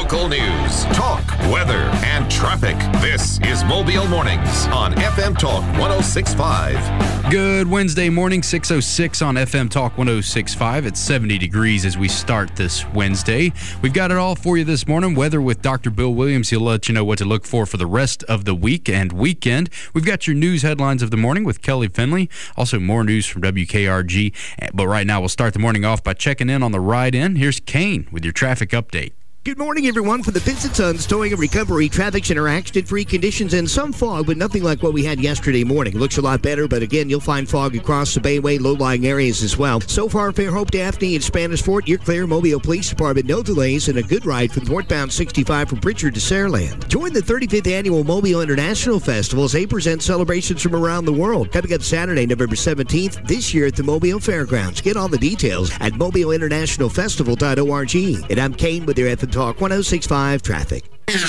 Local news, talk, weather, and traffic. This is Mobile Mornings on FM Talk 106.5. Good Wednesday morning, 6:06 on FM Talk 106.5. It's 70 degrees as we start this Wednesday. We've got it all for you this morning. Weather with Dr. Bill Williams. He'll let you know what to look for the rest of the week and weekend. We've got your news headlines of the morning with Kelly Finley. Also, more news from WKRG. But right now, we'll start the morning off by checking in on the ride in. Here's Kane with your traffic update. Good morning, everyone. For the Vincent Sons Towing and Recovery, traffic's in accident-free conditions and some fog, but nothing like what we had yesterday morning. Looks a lot better, but again, you'll find fog across the Bayway, low-lying areas as well. So far, Fairhope, Daphne, and Spanish Fort, you're clear. Mobile Police Department, no delays, and a good ride from northbound 65 from Pritchard to Saraland. Join the 35th Annual Mobile International Festival as they present celebrations from around the world. Coming up Saturday, November 17th, this year at the Mobile Fairgrounds. Get all the details at mobileinternationalfestival.org. And I'm Kane with your FM Talk 106.5 traffic.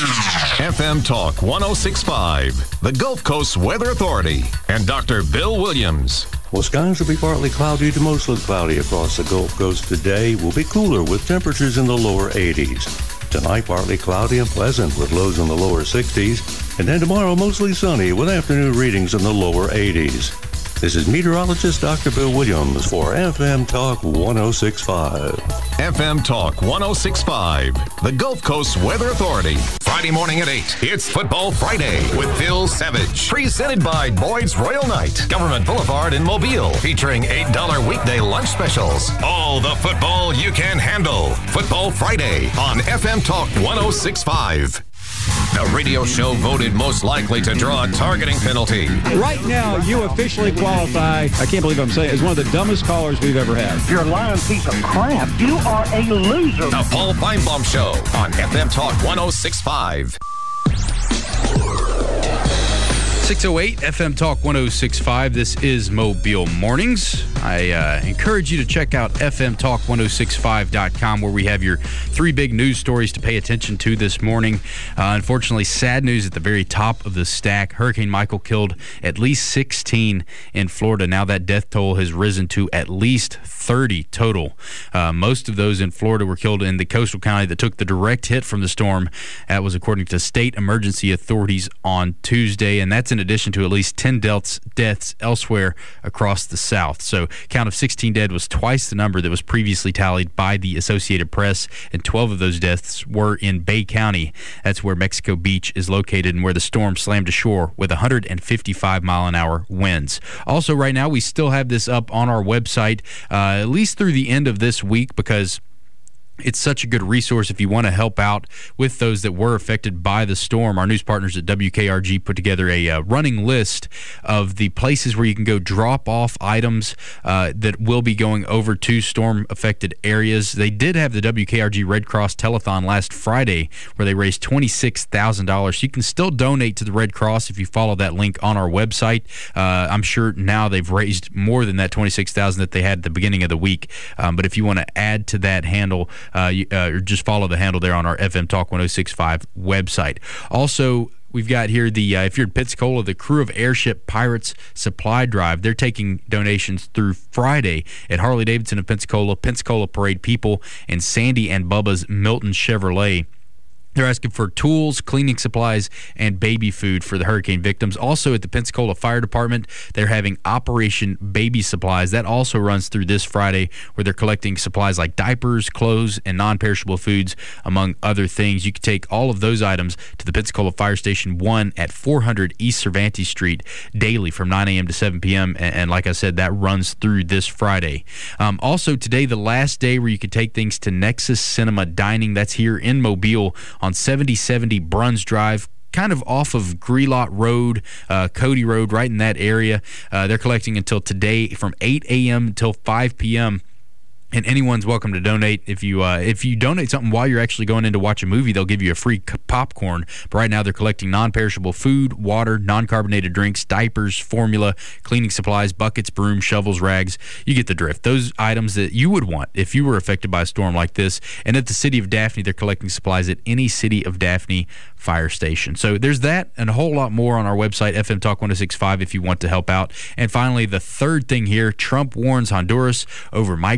FM Talk 106.5, the Gulf Coast Weather Authority, and Dr. Bill Williams. Well, skies will be partly cloudy to mostly cloudy across the Gulf Coast today. Will be cooler with temperatures in the lower 80s. Tonight, partly cloudy and pleasant with lows in the lower 60s. And then tomorrow, mostly sunny with afternoon readings in the lower 80s. This is meteorologist Dr. Bill Williams for FM Talk 106.5. FM Talk 106.5, the Gulf Coast Weather Authority. Friday morning at 8, it's Football Friday with Phil Savage. Presented by Boyd's Royal Night, Government Boulevard in Mobile. Featuring $8 weekday lunch specials. All the football you can handle. Football Friday on FM Talk 106.5. The radio show voted most likely to draw a targeting penalty. Right now, you officially qualify, I can't believe I'm saying it, as one of the dumbest callers we've ever had. You're a lying piece of crap. You are a loser. The Paul Feinbaum Show on FM Talk 106.5. 6:08 FM Talk 106.5. This is Mobile Mornings. I encourage you to check out fmtalk1065.com, where we have your three big news stories to pay attention to this morning. Unfortunately, sad news at the very top of the stack. Hurricane Michael killed at least 16 in Florida. Now that death toll has risen to at least 30 total. Most of those in Florida were killed in the coastal county that took the direct hit from the storm. That was according to state emergency authorities on Tuesday, and that's in addition to at least 10 deaths elsewhere across the South. So count of 16 dead was twice the number that was previously tallied by the Associated Press, and 12 of those deaths were in Bay County. That's where Mexico Beach is located and where the storm slammed ashore with 155-mile-an-hour winds. Also, right now, we still have this up on our website, at least through the end of this week, because it's such a good resource if you want to help out with those that were affected by the storm. Our news partners at WKRG put together a running list of the places where you can go drop off items that will be going over to storm-affected areas. They did have the WKRG Red Cross Telethon last Friday where they raised $26,000. You can still donate to the Red Cross if you follow that link on our website. I'm sure now they've raised more than that $26,000 that they had at the beginning of the week. But if you want to add to that handle, or just follow the handle there on our FM Talk 106.5 website. Also, we've got here the if you're in Pensacola, the Crew of Airship Pirates Supply Drive. They're taking donations through Friday at Harley-Davidson of Pensacola, Pensacola Parade People, and Sandy and Bubba's Milton Chevrolet. They're asking for tools, cleaning supplies, and baby food for the hurricane victims. Also, at the Pensacola Fire Department, they're having Operation Baby Supplies. That also runs through this Friday, where they're collecting supplies like diapers, clothes, and non-perishable foods, among other things. You can take all of those items to the Pensacola Fire Station 1 at 400 East Cervantes Street daily from 9 a.m. to 7 p.m. And like I said, that runs through this Friday. Also, today, the last day where you can take things to Nexus Cinema Dining. That's here in Mobile on 7070 Bruns Drive, kind of off of Grelot Road, Cody Road, right in that area. They're collecting until today from 8 a.m. until 5 p.m. And anyone's welcome to donate. If you donate something while you're actually going in to watch a movie, they'll give you a free popcorn. But right now they're collecting non-perishable food, water, non-carbonated drinks, diapers, formula, cleaning supplies, buckets, brooms, shovels, rags. You get the drift. Those items that you would want if you were affected by a storm like this. And at the City of Daphne, they're collecting supplies at any City of Daphne fire station. So there's that and a whole lot more on our website, FM Talk 106.5, if you want to help out. And finally, the third thing here, Trump warns Honduras over migrant care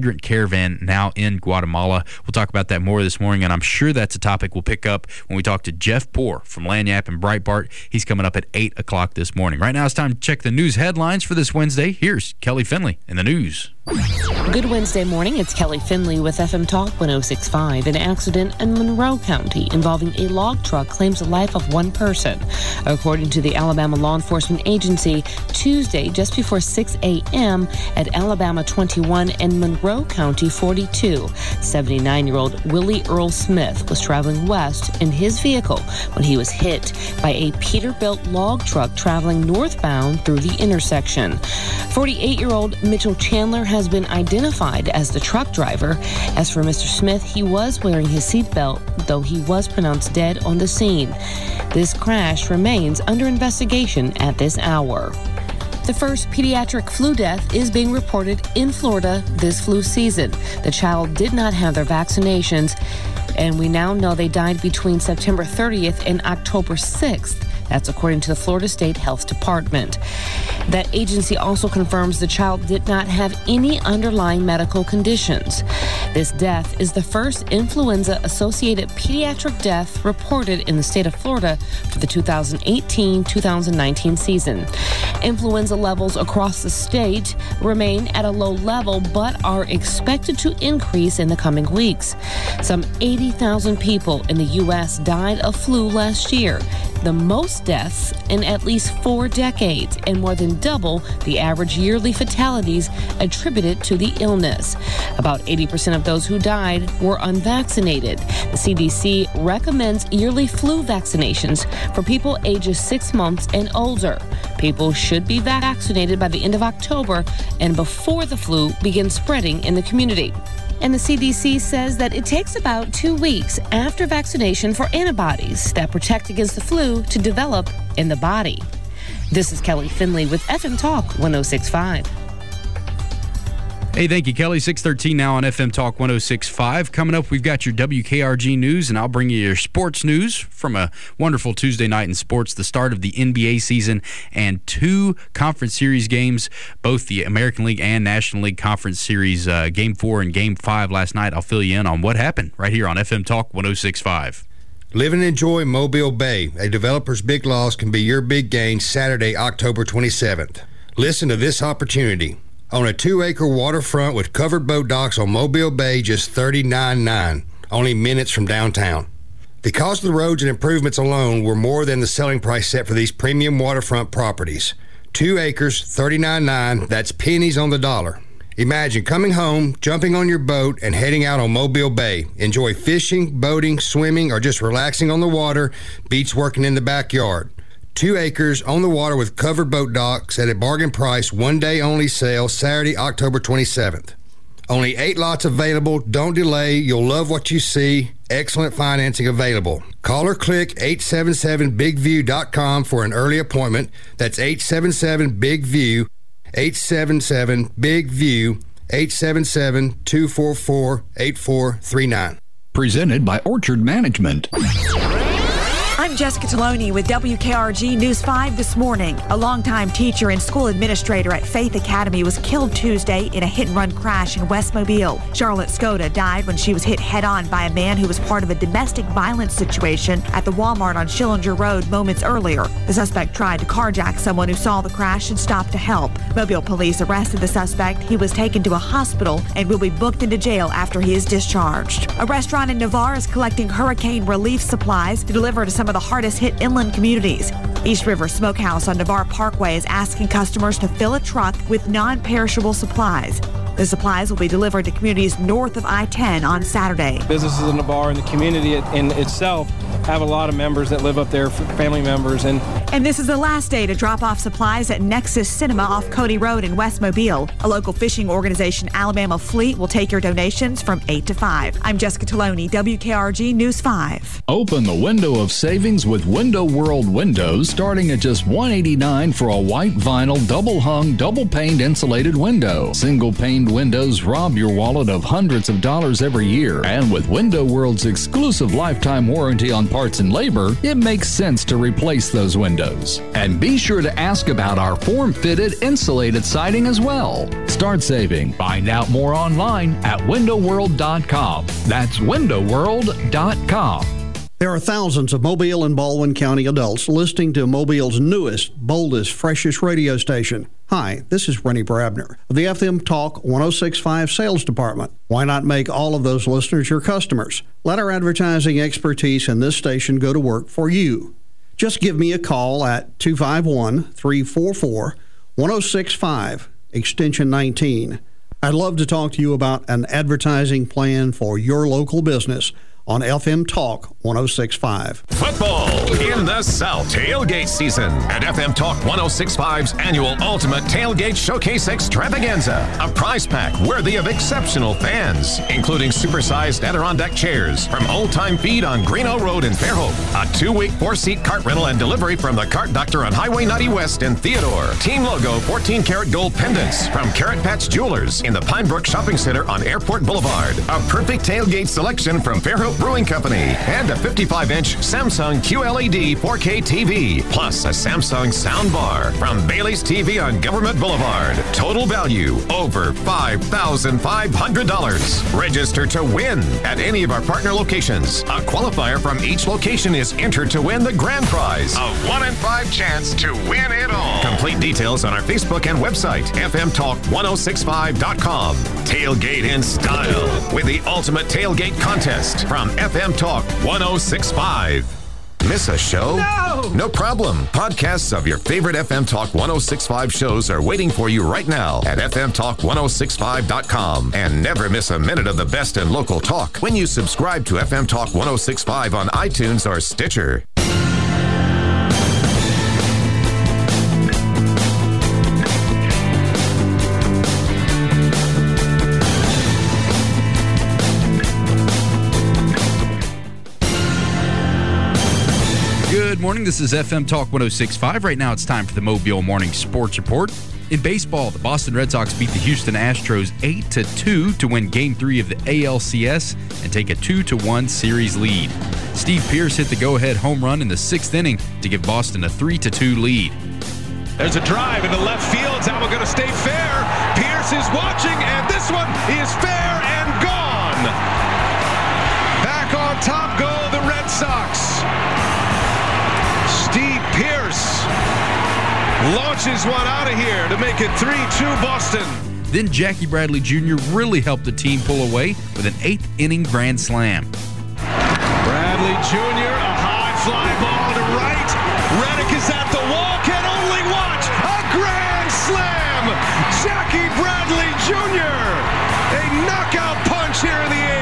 caravan now in Guatemala. We'll talk about that more this morning, and I'm sure that's a topic we'll pick up when we talk to Jeff Poor from Lagniappe and Breitbart. He's coming up at 8 o'clock this morning. Right now it's time to check the news headlines for this Wednesday. Here's Kelly Finley in the news. Good Wednesday morning. It's Kelly Finley with FM Talk 106.5. An accident in Monroe County involving a log truck claims the life of one person. According to the Alabama Law Enforcement Agency, Tuesday, just before 6 a.m. at Alabama 21 and Monroe County 42, 79-year-old Willie Earl Smith was traveling west in his vehicle when he was hit by a Peterbilt log truck traveling northbound through the intersection. 48-year-old Mitchell Chandler has been identified as the truck driver. As for Mr. Smith, he was wearing his seatbelt, though he was pronounced dead on the scene. This crash remains under investigation at this hour. The first pediatric flu death is being reported in Florida this flu season. The child did not have their vaccinations, and we now know they died between September 30th and October 6th. That's according to the Florida State Health Department. That agency also confirms the child did not have any underlying medical conditions. This death is the first influenza-associated pediatric death reported in the state of Florida for the 2018-2019 season. Influenza levels across the state remain at a low level but are expected to increase in the coming weeks. Some 80,000 people in the U.S. died of flu last year, the most deaths in at least 4 decades, and more than double the average yearly fatalities attributed to the illness. About 80% of those who died were unvaccinated. The CDC recommends yearly flu vaccinations for people ages 6 months and older. People should be vaccinated by the end of October and before the flu begins spreading in the community. And the CDC says that it takes about 2 weeks after vaccination for antibodies that protect against the flu to develop in the body. This is Kelly Finley with FM Talk 106.5. Hey, thank you, Kelly. 6:13 now on FM Talk 106.5. Coming up, we've got your WKRG news, and I'll bring you your sports news from a wonderful Tuesday night in sports, the start of the NBA season, and 2 conference series games, both the American League and National League Conference Series, Game 4 and Game 5 last night. I'll fill you in on what happened right here on FM Talk 106.5. Live and enjoy Mobile Bay. A developer's big loss can be your big gain Saturday, October 27th. Listen to this opportunity. On a 2-acre waterfront with covered boat docks on Mobile Bay, just $39.9, only minutes from downtown. The cost of the roads and improvements alone were more than the selling price set for these premium waterfront properties. 2 acres, $39.9, that's pennies on the dollar. Imagine coming home, jumping on your boat, and heading out on Mobile Bay. Enjoy fishing, boating, swimming, or just relaxing on the water, beach working in the backyard. 2 acres on the water with covered boat docks at a bargain price, 1 day only sale, Saturday, October 27th. Only 8 lots available. Don't delay. You'll love what you see. Excellent financing available. Call or click 877bigview.com for an early appointment. That's 877-BIG-VIEW, 877-BIG-VIEW, 877-244-8439. Presented by Orchard Management. I'm Jessica Taloni with WKRG News 5 this morning. A longtime teacher and school administrator at Faith Academy was killed Tuesday in a hit-and-run crash in West Mobile. Charlotte Skoda died when she was hit head-on by a man who was part of a domestic violence situation at the Walmart on Schillinger Road moments earlier. The suspect tried to carjack someone who saw the crash and stopped to help. Mobile police arrested the suspect. He was taken to a hospital and will be booked into jail after he is discharged. A restaurant in Navarre is collecting hurricane relief supplies to deliver to some of the hardest hit inland communities. East River Smokehouse on Navarre Parkway is asking customers to fill a truck with non-perishable supplies. The supplies will be delivered to communities north of I-10 on Saturday. Businesses in Navarre and the community in itself have a lot of members that live up there, family members. And this is the last day to drop off supplies at Nexus Cinema off Cody Road in West Mobile. A local fishing organization, Alabama Fleet, will take your donations from 8 to 5. I'm Jessica Taloni, WKRG News 5. Open the window of savings with Window World windows, starting at just $189 for a white vinyl, double-hung, double-paned insulated window. Single-paned windows rob your wallet of hundreds of dollars every year. And with Window World's exclusive lifetime warranty on parts and labor, it makes sense to replace those windows. And be sure to ask about our form-fitted insulated siding as well. Start saving. Find out more online at windowworld.com. That's windowworld.com. There are thousands of Mobile and Baldwin County adults listening to Mobile's newest, boldest, freshest radio station. Hi, this is Rennie Brabner of the FM Talk 106.5 Sales Department. Why not make all of those listeners your customers? Let our advertising expertise in this station go to work for you. Just give me a call at 251-344-1065, extension 19. I'd love to talk to you about an advertising plan for your local business on FM Talk 106.5. Football in the South. Tailgate season at FM Talk 106.5's annual Ultimate Tailgate Showcase Extravaganza. A prize pack worthy of exceptional fans, including supersized Adirondack chairs from Old Time Feed on Greeno Road in Fairhope. A 2-week 4-seat cart rental and delivery from the Cart Doctor on Highway 90 West in Theodore. Team logo 14-karat gold pendants from Carrot Patch Jewelers in the Pine Brook Shopping Center on Airport Boulevard. A perfect tailgate selection from Fairhope Brewing Company, and a 55-inch Samsung QLED 4K TV, plus a Samsung soundbar from Bailey's TV on Government Boulevard. Total value over $5,500. Register to win at any of our partner locations. A qualifier from each location is entered to win the grand prize, a 1 in 5 chance to win it all. Complete details on our Facebook and website, fmtalk1065.com. Tailgate in style with the Ultimate Tailgate Contest from FM Talk 106.5. Miss a show? No! No problem. Podcasts of your favorite FM Talk 106.5 shows are waiting for you right now at fmtalk1065.com. And never miss a minute of the best in local talk when you subscribe to FM Talk 106.5 on iTunes or Stitcher. Good morning. This is FM Talk 106.5. Right now it's time for the Mobile Morning Sports Report. In baseball, the Boston Red Sox beat the Houston Astros 8-2 to win Game 3 of the ALCS and take a 2-1 series lead. Steve Pearce hit the go-ahead home run in the 6th inning to give Boston a 3-2 lead. There's a drive into left field. It's going to stay fair. Pearce is watching, and this one is fair and gone. Back on top go the Red Sox. Steve Pearce launches one out of here to make it 3-2 Boston. Then Jackie Bradley Jr. really helped the team pull away with an 8th inning grand slam. Bradley Jr., a high fly ball to right. Reddick is at the wall, can only watch. A grand slam. Jackie Bradley Jr., a knockout punch here in the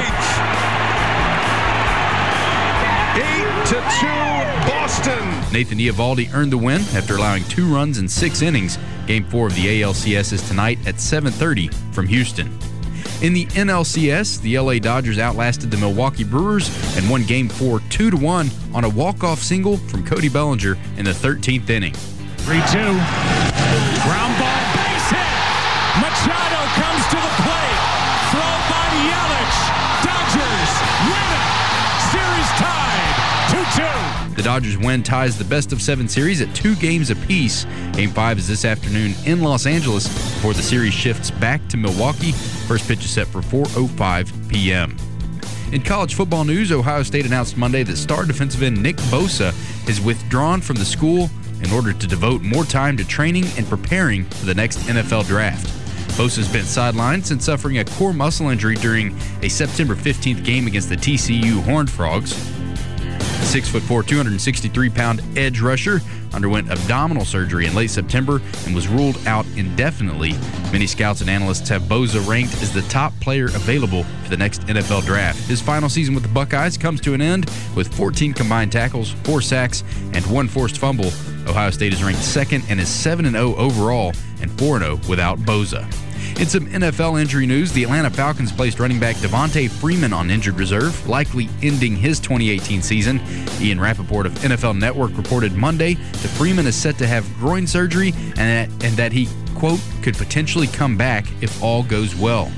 8th. 8-2 Boston. Nathan Eovaldi earned the win after allowing 2 runs in 6 innings. Game 4 of the ALCS is tonight at 7:30 from Houston. In the NLCS, the LA Dodgers outlasted the Milwaukee Brewers and won Game 4 2-1 on a walk-off single from Cody Bellinger in the 13th inning. 3-2. Ground ball, base hit. Machado comes to the plate. Throw by Yelich. Dodgers win it. Series tied 2-2. The Dodgers win ties the best-of-7 series at 2 games apiece. Game 5 is this afternoon in Los Angeles before the series shifts back to Milwaukee. First pitch is set for 4:05 p.m. In college football news, Ohio State announced Monday that star defensive end Nick Bosa is withdrawn from the school in order to devote more time to training and preparing for the next NFL draft. Bosa's been sidelined since suffering a core muscle injury during a September 15th game against the TCU Horned Frogs. The 6'4", 263-pound edge rusher underwent abdominal surgery in late September and was ruled out indefinitely. Many scouts and analysts have Bosa ranked as the top player available for the next NFL draft. His final season with the Buckeyes comes to an end with 14 combined tackles, 4 sacks, and 1 forced fumble. Ohio State is ranked second and is 7-0 overall and 4-0 without Bosa. In some NFL injury news, the Atlanta Falcons placed running back Devontae Freeman on injured reserve, likely ending his 2018 season. Ian Rappaport of NFL Network reported Monday that Freeman is set to have groin surgery and that he, quote, could potentially come back if all goes well.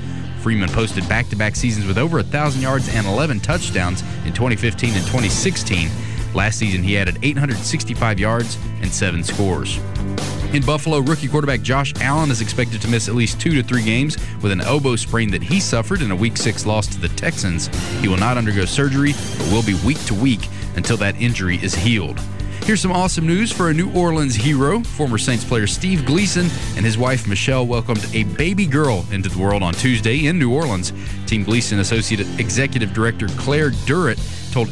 Freeman posted back-to-back seasons with over 1,000 yards and 11 touchdowns in 2015 and 2016. Last season, he added 865 yards and 7 scores. In Buffalo, rookie quarterback Josh Allen is expected to miss at least 2 to 3 games with an elbow sprain that he suffered in a Week 6 loss to the Texans. He will not undergo surgery, but will be week to week until that injury is healed. Here's some awesome news for a New Orleans hero. Former Saints player Steve Gleason and his wife Michelle welcomed a baby girl into the world on Tuesday in New Orleans. Team Gleason Associate Executive Director Claire Durrett told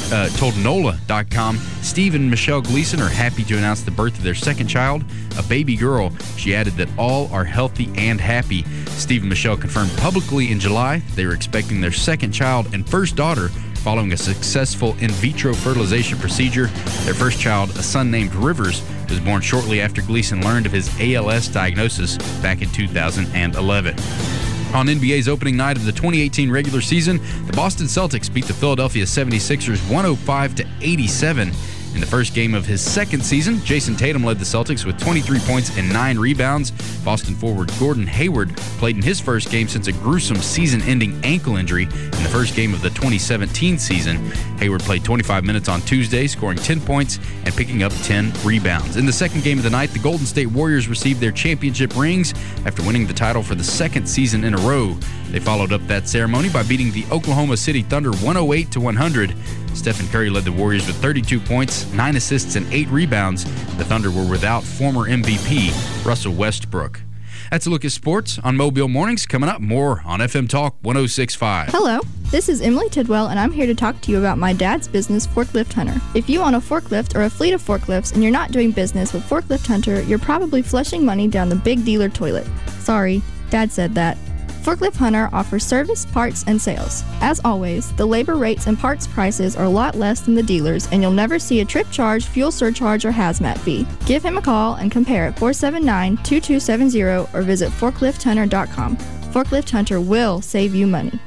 NOLA.com, Steve and Michelle Gleason are happy to announce the birth of their second child, a baby girl. She added that all are healthy and happy. Steve and Michelle confirmed publicly in July they were expecting their second child and first daughter following a successful in vitro fertilization procedure. Their first child, a son named Rivers, was born shortly after Gleason learned of his ALS diagnosis back in 2011. On NBA's opening night of the 2018 regular season, the Boston Celtics beat the Philadelphia 76ers 105-87. In the first game of his second season, Jason Tatum led the Celtics with 23 points and 9 rebounds. Boston forward Gordon Hayward played in his first game since a gruesome season-ending ankle injury in the first game of the 2017 season. Hayward played 25 minutes on Tuesday, scoring 10 points and picking up 10 rebounds. In the second game of the night, the Golden State Warriors received their championship rings after winning the title for the second season in a row. They followed up that ceremony by beating the Oklahoma City Thunder 108-100. Stephen Curry led the Warriors with 32 points, 9 assists, and 8 rebounds. The Thunder were without former MVP Russell Westbrook. That's a look at sports on Mobile Mornings. Coming up, more on FM Talk 106.5. Hello, this is Emily Tidwell, and I'm here to talk to you about my dad's business, Forklift Hunter. If you own a forklift or a fleet of forklifts and you're not doing business with Forklift Hunter, you're probably flushing money down the big dealer toilet. Sorry, Dad said that. Forklift Hunter offers service, parts, and sales. As always, the labor rates and parts prices are a lot less than the dealers, and you'll never see a trip charge, fuel surcharge, or hazmat fee. Give him a call and compare at 479-2270 or visit forklifthunter.com. Forklift Hunter will save you money.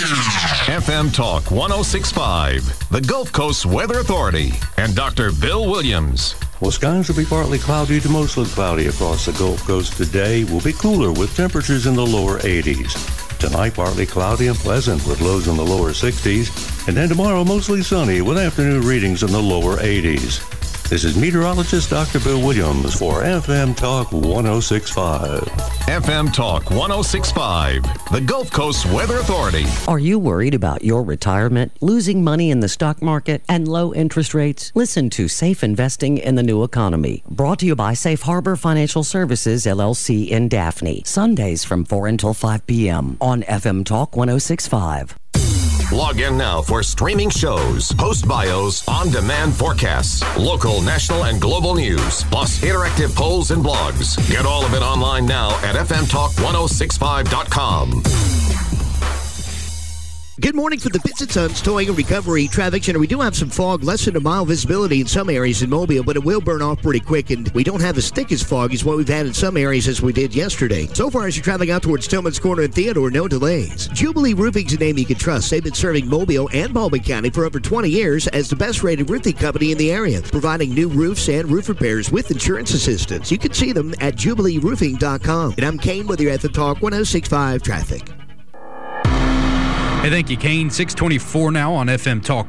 FM Talk 106.5, the Gulf Coast Weather Authority, and Dr. Bill Williams. Well, skies will be partly cloudy to mostly cloudy across the Gulf Coast today. Will be cooler with temperatures in the lower 80s. Tonight, partly cloudy and pleasant with lows in the lower 60s. And then tomorrow, mostly sunny with afternoon readings in the lower 80s. This is meteorologist Dr. Bill Williams for FM Talk 106.5. FM Talk 106.5, the Gulf Coast Weather Authority. Are you worried about your retirement, losing money in the stock market, and low interest rates? Listen to Safe Investing in the New Economy, brought to you by Safe Harbor Financial Services, LLC in Daphne. Sundays from 4 until 5 p.m. on FM Talk 106.5. Log in now for streaming shows, post bios, on-demand forecasts, local, national, and global news, plus interactive polls and blogs. Get all of it online now at fmtalk1065.com. Good morning for the Bits and Sons Towing and Recovery Traffic Center. We do have some fog, less than a mile visibility in some areas in Mobile, but it will burn off pretty quick, and we don't have as thick as fog as what we've had in some areas as we did yesterday. So far, as you're traveling out towards Tillman's Corner and Theodore, no delays. Jubilee Roofing's a name you can trust. They've been serving Mobile and Baldwin County for over 20 years as the best-rated roofing company in the area, providing new roofs and roof repairs with insurance assistance. You can see them at JubileeRoofing.com. And I'm Kane with your FM Talk 106.5 Traffic. Hey, thank you, Kane. 624 now on FM Talk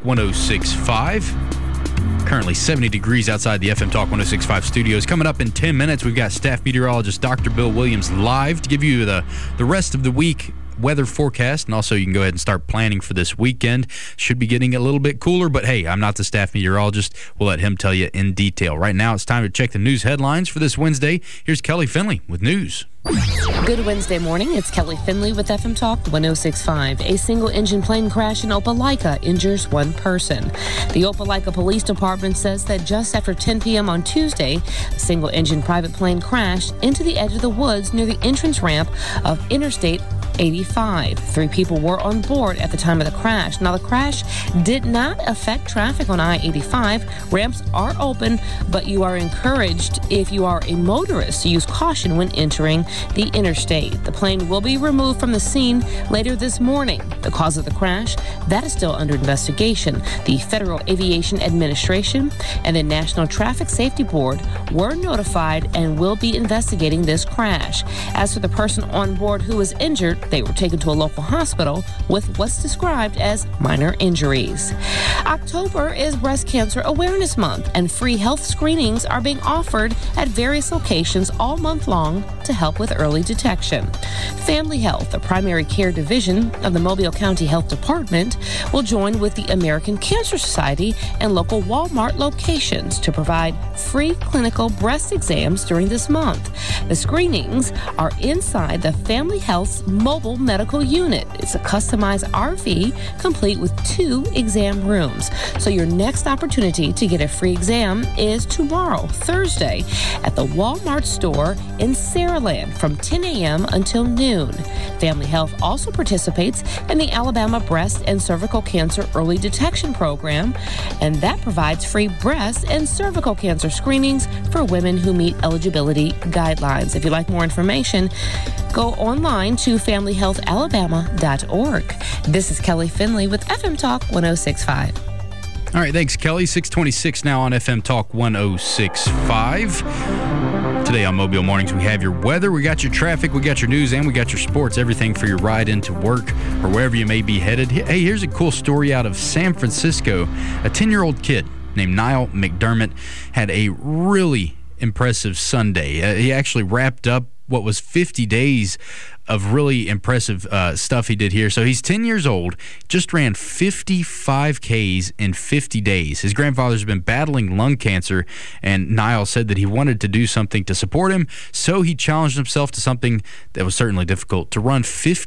106.5. Currently 70 degrees outside the FM Talk 106.5 studios. Coming up in 10 minutes, we've got staff meteorologist Dr. Bill Williams live to give you the rest of the week weather forecast, and also you can go ahead and start planning for this weekend. Should be getting a little bit cooler, but hey, I'm not the staff meteorologist. We'll let him tell you in detail. Right now, it's time to check the news headlines for this Wednesday. Here's Kelly Finley with news. Good Wednesday morning. It's Kelly Finley with FM Talk 106.5. A single-engine plane crash in Opelika injures one person. The Opelika Police Department says that just after 10 p.m. on Tuesday, a single-engine private plane crashed into the edge of the woods near the entrance ramp of Interstate 85. 3 people were on board at the time of the crash. Now, the crash did not affect traffic on I-85. Ramps are open, but you are encouraged, if you are a motorist, to use caution when entering the interstate. The plane will be removed from the scene later this morning. The cause of the crash, that is still under investigation. The Federal Aviation Administration and the National Traffic Safety Board were notified and will be investigating this crash. As for the person on board who was injured, They were taken to a local hospital with what's described as minor injuries. October is Breast Cancer Awareness Month, and free health screenings are being offered at various locations all month long to help with early detection. Family Health, the primary care division of the Mobile County Health Department, will join with the American Cancer Society and local Walmart locations to provide free clinical breast exams during this month. The screenings are inside the Family Health's mobile medical unit. It's a customized RV complete with 2 exam rooms. So your next opportunity to get a free exam is tomorrow, Thursday, at the Walmart store in Saraland from 10 a.m. until noon. Family Health also participates in the Alabama Breast and Cervical Cancer Early Detection Program, and that provides free breast and cervical cancer screenings for women who meet eligibility guidelines. If you'd like more information, go online to familyhealthalabama.org. This is Kelly Finley with FM Talk 106.5. All right, thanks, Kelly. 626 now on FM Talk 106.5. Today on Mobile Mornings, we have your weather, we got your traffic, we got your news, and we got your sports, everything for your ride into work or wherever you may be headed. Hey, here's a cool story out of San Francisco. A 10-year-old kid named Niall McDermott had a really impressive Sunday. He actually wrapped up what was 50 days of really impressive stuff he did here. So he's 10 years old, just ran 55 Ks in 50 days. His grandfather's been battling lung cancer, and Niall said that he wanted to do something to support him, so he challenged himself to something that was certainly difficult, to run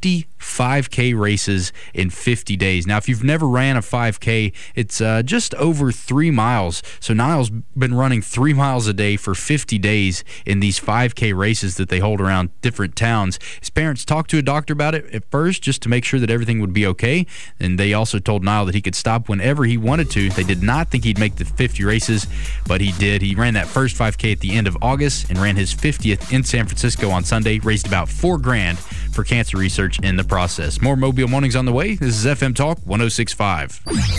55K races in 50 days. Now, if you've never ran a 5K, it's just over 3 miles. So Niall's been running 3 miles a day for 50 days in these 5K races that they hold around different towns. His parents talked to a doctor about it at first just to make sure that everything would be okay, and they also told Niall that he could stop whenever he wanted to. They did not think he'd make the 50 races, but he did. He ran that first 5K at the end of August and ran his 50th in San Francisco on Sunday, raised about $4,000 for cancer research in the process. More Mobile Mornings on the way. This is FM Talk 106.5.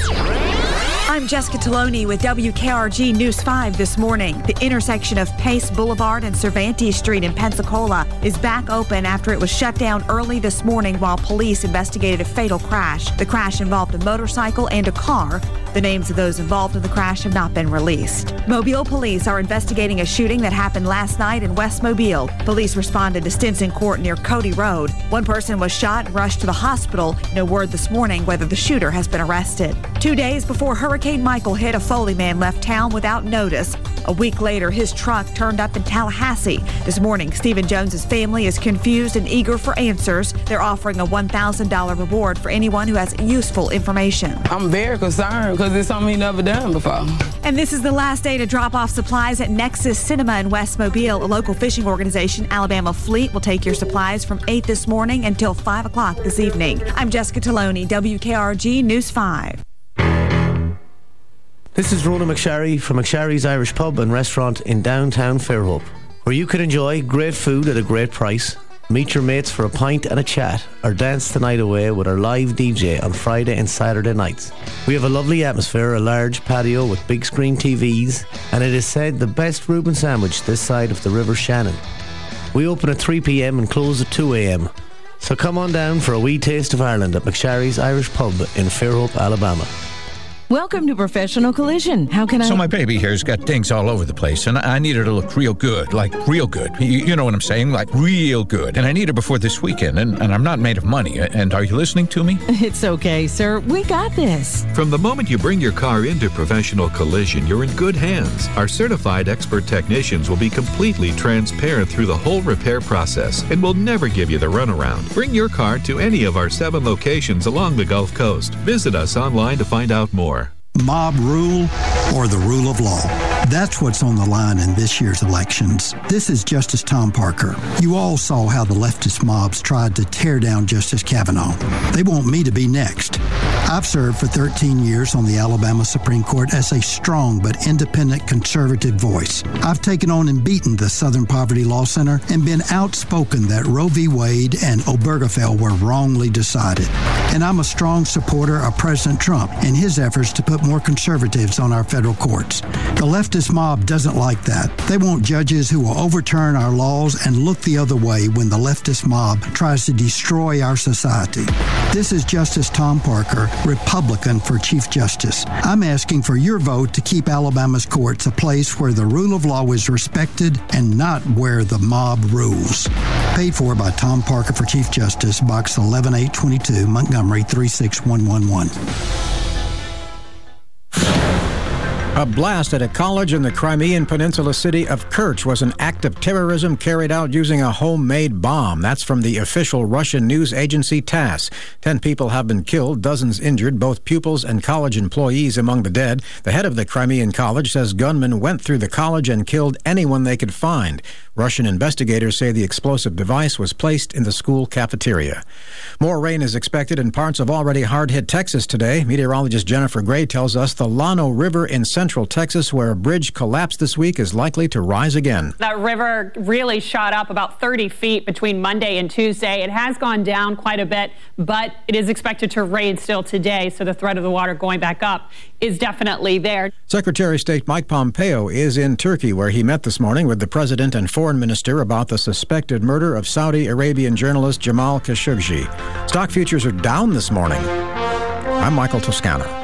I'm Jessica Taloni with WKRG News 5 this morning. The intersection of Pace Boulevard and Cervantes Street in Pensacola is back open after it was shut down early this morning while police investigated a fatal crash. The crash involved a motorcycle and a car. The names of those involved in the crash have not been released. Mobile police are investigating a shooting that happened last night in West Mobile. Police responded to Stinson Court near Cody Road. One person was shot and rushed to the hospital. No word this morning whether the shooter has been arrested. 2 days before Hurricane Michael hit, a Foley man left town without notice. A week later, his truck turned up in Tallahassee. This morning, Stephen Jones's family is confused and eager for answers. They're offering a $1,000 reward for anyone who has useful information. I'm very concerned because it's something he's never done before. And this is the last day to drop off supplies at Nexus Cinema in West Mobile, a local fishing organization. Alabama Fleet will take your supplies from 8 this morning until 5 o'clock this evening. I'm Jessica Taloni, WKRG News 5. This is Ronan McSharry from McSharry's Irish Pub and Restaurant in downtown Fairhope, where you can enjoy great food at a great price, meet your mates for a pint and a chat, or dance the night away with our live DJ on Friday and Saturday nights. We have a lovely atmosphere, a large patio with big screen TVs, and it is said the best Reuben sandwich this side of the River Shannon. We open at 3 p.m. and close at 2 a.m. So come on down for a wee taste of Ireland at McSharry's Irish Pub in Fairhope, Alabama. Welcome to Professional Collision. How can I... So my baby here's got dings all over the place, and I need her to look real good, like real good. You know what I'm saying? Like real good. And I need her before this weekend, and I'm not made of money. And are you listening to me? It's okay, sir. We got this. From the moment you bring your car into Professional Collision, you're in good hands. Our certified expert technicians will be completely transparent through the whole repair process and will never give you the runaround. Bring your car to any of our 7 locations along the Gulf Coast. Visit us online to find out more. Mob rule or the rule of law. That's what's on the line in this year's elections. This is Justice Tom Parker. You all saw how the leftist mobs tried to tear down Justice Kavanaugh. They want me to be next. I've served for 13 years on the Alabama Supreme Court as a strong but independent conservative voice. I've taken on and beaten the Southern Poverty Law Center and been outspoken that Roe v. Wade and Obergefell were wrongly decided. And I'm a strong supporter of President Trump and his efforts to put more conservatives on our federal courts. The left leftist mob doesn't like that. They want judges who will overturn our laws and look the other way when the leftist mob tries to destroy our society. This is Justice Tom Parker, Republican for Chief Justice. I'm asking for your vote to keep Alabama's courts a place where the rule of law is respected and not where the mob rules. Paid for by Tom Parker for Chief Justice, Box 11822, Montgomery 36111. A blast at a college in the Crimean Peninsula city of Kerch was an act of terrorism carried out using a homemade bomb. That's from the official Russian news agency TASS. 10 people have been killed, dozens injured, both pupils and college employees among the dead. The head of the Crimean college says gunmen went through the college and killed anyone they could find. Russian investigators say the explosive device was placed in the school cafeteria. More rain is expected in parts of already hard-hit Texas today. Meteorologist Jennifer Gray tells us the Llano River in central Texas, where a bridge collapsed this week, is likely to rise again. That river really shot up about 30 feet between Monday and Tuesday. It has gone down quite a bit, but it is expected to rain still today, so the threat of the water going back up is definitely there. Secretary of State Mike Pompeo is in Turkey, where he met this morning with the president and foreign minister about the suspected murder of Saudi Arabian journalist Jamal Khashoggi. Stock futures are down this morning. I'm Michael Toscano.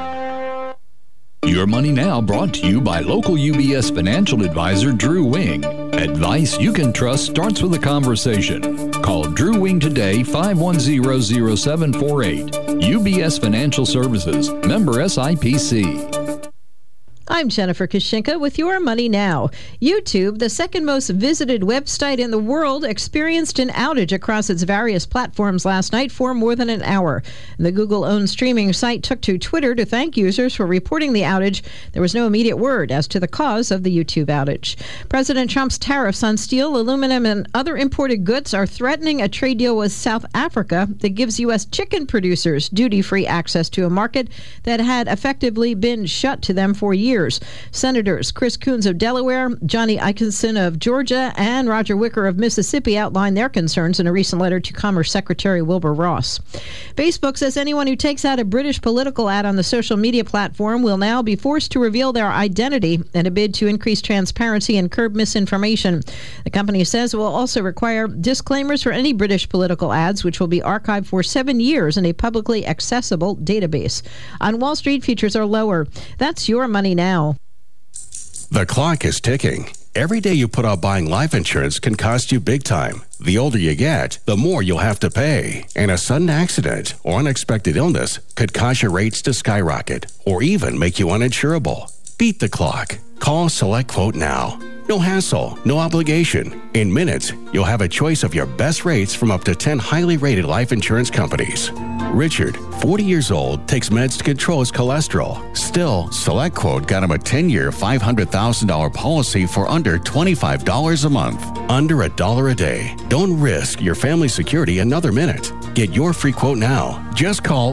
Your Money Now brought to you by local UBS financial advisor Drew Wing. Advice you can trust starts with a conversation. Call Drew Wing today, 510-0748. UBS Financial Services, member SIPC. I'm Jennifer Kashinka with Your Money Now. YouTube, the second most visited website in the world, experienced an outage across its various platforms last night for more than an hour. The Google-owned streaming site took to Twitter to thank users for reporting the outage. There was no immediate word as to the cause of the YouTube outage. President Trump's tariffs on steel, aluminum, and other imported goods are threatening a trade deal with South Africa that gives U.S. chicken producers duty-free access to a market that had effectively been shut to them for years. Senators Chris Coons of Delaware, Johnny Eikenson of Georgia, and Roger Wicker of Mississippi outlined their concerns in a recent letter to Commerce Secretary Wilbur Ross. Facebook says anyone who takes out a British political ad on the social media platform will now be forced to reveal their identity in a bid to increase transparency and curb misinformation. The company says it will also require disclaimers for any British political ads, which will be archived for 7 years in a publicly accessible database. On Wall Street, futures are lower. That's Your Money Now. The clock is ticking. Every day you put off buying life insurance can cost you big time. The older you get, the more you'll have to pay. And a sudden accident or unexpected illness could cause your rates to skyrocket or even make you uninsurable. Beat the clock. Call SelectQuote now. No hassle, no obligation. In minutes, you'll have a choice of your best rates from up to 10 highly rated life insurance companies. Richard, 40 years old, takes meds to control his cholesterol. Still, SelectQuote got him a 10-year, $500,000 policy for under $25 a month. Under $1 a day. Don't risk your family's security another minute. Get your free quote now. Just call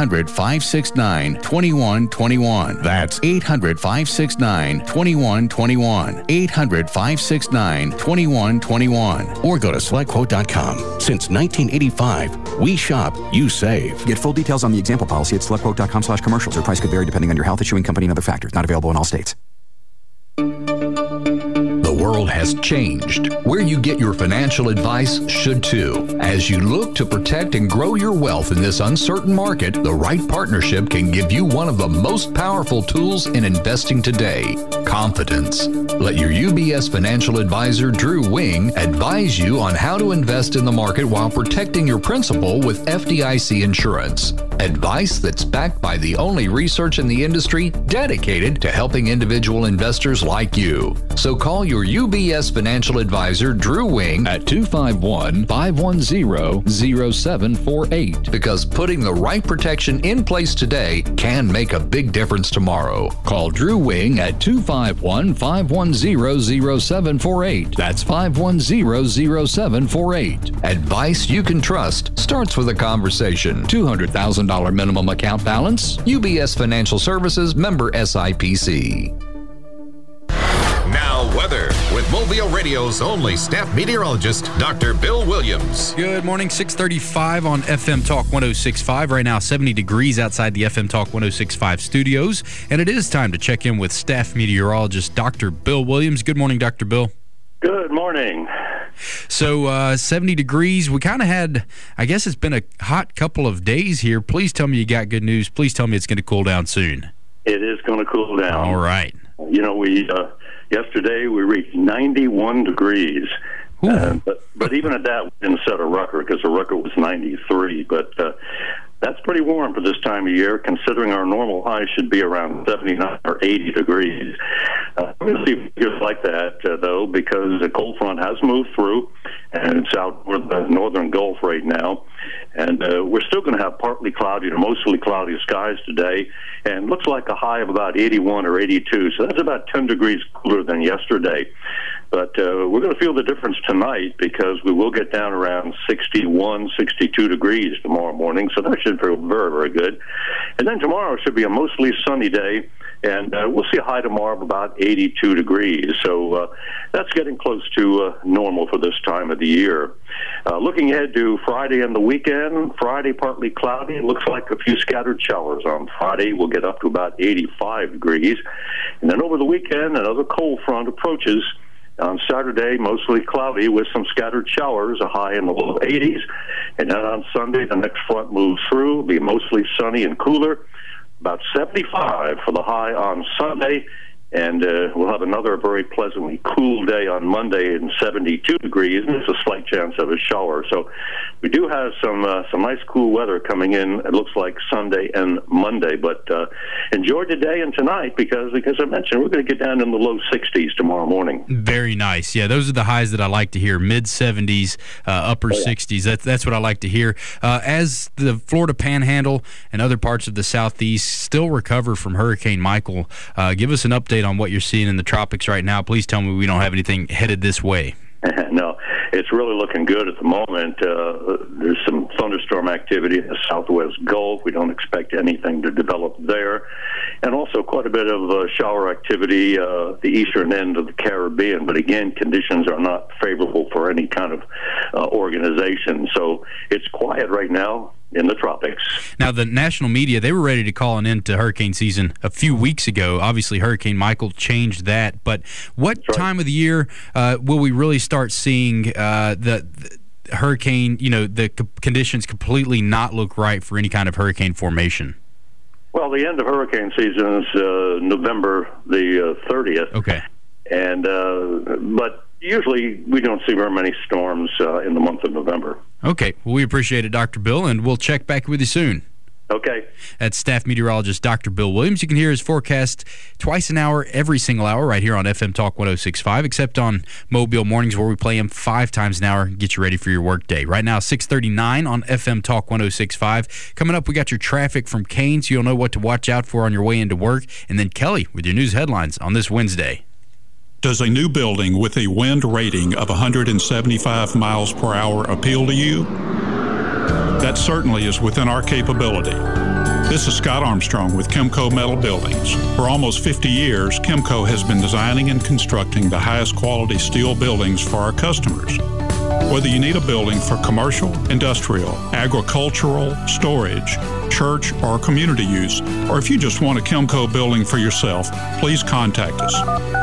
800-569-2121. That's 800-569-2121. 800-569-2121. Or go to SelectQuote.com. Since 1985, we shop, you save. Get full details on the example policy at SelectQuote.com/commercials. Or price could vary depending on your health, issuing company, and other factors. Not available in all states. The world has changed. Where you get your financial advice should too. As you look to protect and grow your wealth in this uncertain market, the right partnership can give you one of the most powerful tools in investing today: confidence. Let your UBS financial advisor, Drew Wing, advise you on how to invest in the market while protecting your principal with FDIC insurance. Advice that's backed by the only research in the industry dedicated to helping individual investors like you. So call your UBS financial advisor, Drew Wing, at 251-510-0748. Because putting the right protection in place today can make a big difference tomorrow. Call Drew Wing at 251-510-0748. That's 510-0748. Advice you can trust starts with a conversation. $200,000 minimum account balance. UBS Financial Services, member SIPC. Now weather with with Mobile Radio's only staff meteorologist, Dr. Bill Williams. Good morning, 6:35 on FM Talk 106.5. Right now, 70 degrees outside the FM Talk 106.5 studios. And it is time to check in with staff meteorologist, Dr. Bill Williams. Good morning, Dr. Bill. Good morning. So 70 degrees. We kind of had, I guess it's been a hot couple of days here. Please tell me you got good news. Please tell me it's going to cool down soon. It is going to cool down. All right. You know, yesterday we reached 91 degrees. But even at that, we didn't set a record because the record was 93. But that's pretty warm for this time of year, considering our normal high should be around 79 or 80 degrees. We're going to see figures like that, though, because the cold front has moved through, and it's out toward the northern Gulf right now. And we're still going to have partly cloudy to mostly cloudy skies today, and looks like a high of about 81 or 82. So that's about 10 degrees cooler than yesterday. But we're going to feel the difference tonight because we will get down around 61, 62 degrees tomorrow morning. So that should feel very, very good. And then tomorrow should be a mostly sunny day, and we'll see a high tomorrow of about 82 degrees. So that's getting close to normal for this time of the year. Looking ahead to Friday and the weekend, Friday partly cloudy. It looks like a few scattered showers on Friday. We'll get up to about 85 degrees. And then over the weekend, another cold front approaches. On Saturday, mostly cloudy with some scattered showers, a high in the low 80s. And then on Sunday, the next front moves through. It'll be mostly sunny and cooler, about 75 for the high on Sunday. And we'll have another very pleasantly cool day on Monday in 72 degrees, and there's a slight chance of a shower. So we do have some nice cool weather coming in, it looks like Sunday and Monday. But enjoy today and tonight because I mentioned, we're going to get down in the low 60s tomorrow morning. Very nice. Yeah, those are the highs that I like to hear, mid-70s, upper 60s. That's what I like to hear. As the Florida Panhandle and other parts of the Southeast still recover from Hurricane Michael, give us an update on what you're seeing in the tropics right now. Please tell me we don't have anything headed this way. No, it's really looking good at the moment. There's some thunderstorm activity in the southwest Gulf. We don't expect anything to develop there. And also quite a bit of shower activity the eastern end of the Caribbean. But again, conditions are not favorable for any kind of organization. So it's quiet right now in the tropics. Now, the national media, they were ready to call an end to hurricane season a few weeks ago. Obviously, Hurricane Michael changed that. But what time of the year will we really start seeing the hurricane, the conditions completely not look right for any kind of hurricane formation? Well, the end of hurricane season is November the 30th. Okay. And but usually we don't see very many storms in the month of November. Okay. Well, we appreciate it, Dr. Bill, and we'll check back with you soon. Okay. That's staff meteorologist Dr. Bill Williams. You can hear his forecast twice an hour, every single hour, right here on FM Talk 106.5, except on Mobile Mornings where we play him 5 times an hour and get you ready for your work day. Right now, 6:39 on FM Talk 106.5. Coming up, we got your traffic from Kane, so you'll know what to watch out for on your way into work. And then Kelly with your news headlines on this Wednesday. Does a new building with a wind rating of 175 miles per hour appeal to you? That certainly is within our capability. This is Scott Armstrong with Kimco Metal Buildings. For almost 50 years, Kimco has been designing and constructing the highest quality steel buildings for our customers. Whether you need a building for commercial, industrial, agricultural, storage, church, or community use, or if you just want a Kimco building for yourself, please contact us.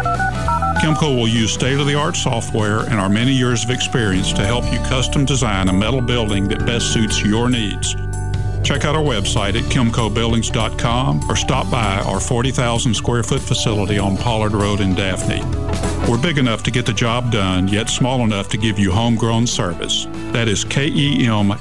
Kimco will use state-of-the-art software and our many years of experience to help you custom design a metal building that best suits your needs. Check out our website at KimcoBuildings.com or stop by our 40,000 square foot facility on Pollard Road in Daphne. We're big enough to get the job done, yet small enough to give you homegrown service. That is KEMKO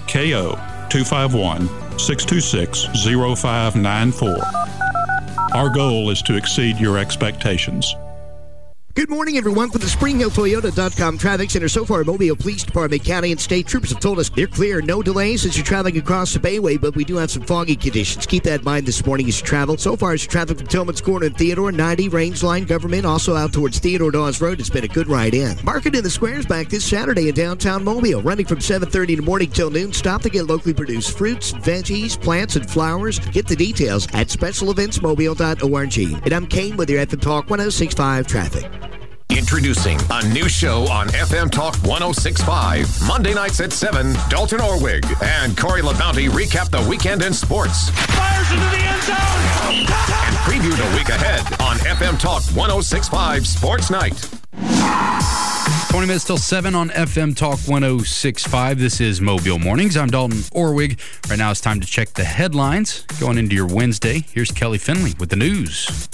251-626-0594. Our goal is to exceed your expectations. Good morning, everyone. From the SpringHillToyota.com Traffic Center, so far, Mobile Police Department, County, and State Troopers have told us they're clear. No delays as you're traveling across the Bayway, but we do have some foggy conditions. Keep that in mind this morning as you travel. So far, as traffic from Tillman's Corner and Theodore, 90, Range Line, Government, also out towards Theodore Dawes Road. It's been a good ride in. Market in the Squares back this Saturday in downtown Mobile, running from 7:30 in the morning till noon. Stop to get locally produced fruits, veggies, plants, and flowers. Get the details at specialeventsmobile.org. And I'm Kane with your FM Talk 106.5 Traffic. In Introducing a new show on FM Talk 106.5. Monday nights at 7, Dalton Orwig and Corey LaBounty recap the weekend in sports. Fires into the end zone! And preview the week ahead on FM Talk 106.5 Sports Night. 20 minutes till 7 on FM Talk 106.5. This is Mobile Mornings. I'm Dalton Orwig. Right now it's time to check the headlines going into your Wednesday. Here's Kelly Finley with the news.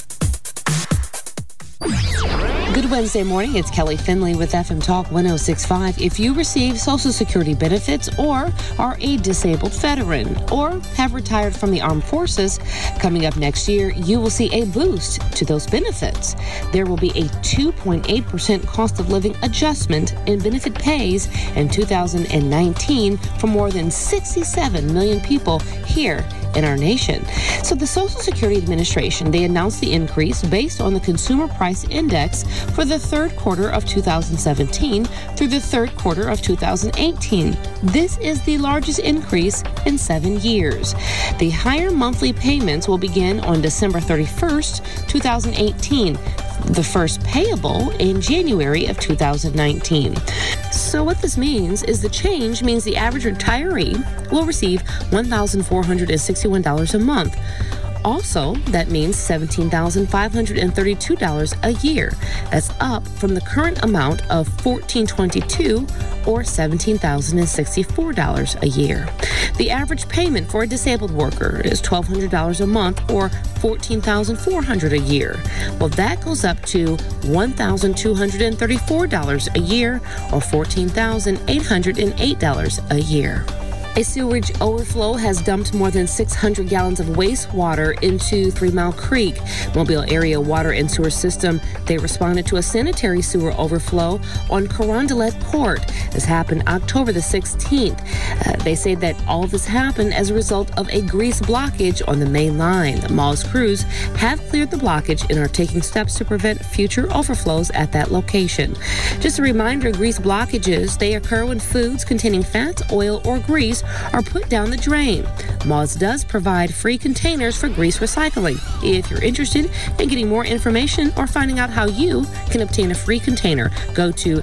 Good Wednesday morning. It's Kelly Finley with FM Talk 106.5. If you receive Social Security benefits or are a disabled veteran or have retired from the armed forces, coming up next year, you will see a boost to those benefits. There will be a 2.8% cost of living adjustment in benefit pays in 2019 for more than 67 million people here in our nation. So the Social Security Administration, they announced the increase based on the Consumer Price Index for the third quarter of 2017 through the third quarter of 2018. This is the largest increase in 7 years. The higher monthly payments will begin on December 31st, 2018. The first payable in January of 2019. So what this means is the change means the average retiree will receive $1,461 a month. Also, that means $17,532 a year. That's up from the current amount of $1,422 or $17,064 a year. The average payment for a disabled worker is $1,200 a month or $14,400 a year. Well, that goes up to $1,234 a year or $14,808 a year. A sewage overflow has dumped more than 600 gallons of wastewater into 3 Mile Creek. Mobile Area Water and Sewer System, they responded to a sanitary sewer overflow on Carondelet Court. This happened October the 16th. They say that all of this happened as a result of a grease blockage on the main line. The mall's crews have cleared the blockage and are taking steps to prevent future overflows at that location. Just a reminder, grease blockages, they occur when foods containing fat, oil, or grease are put down the drain. Moz does provide free containers for grease recycling. If you're interested in getting more information or finding out how you can obtain a free container, go to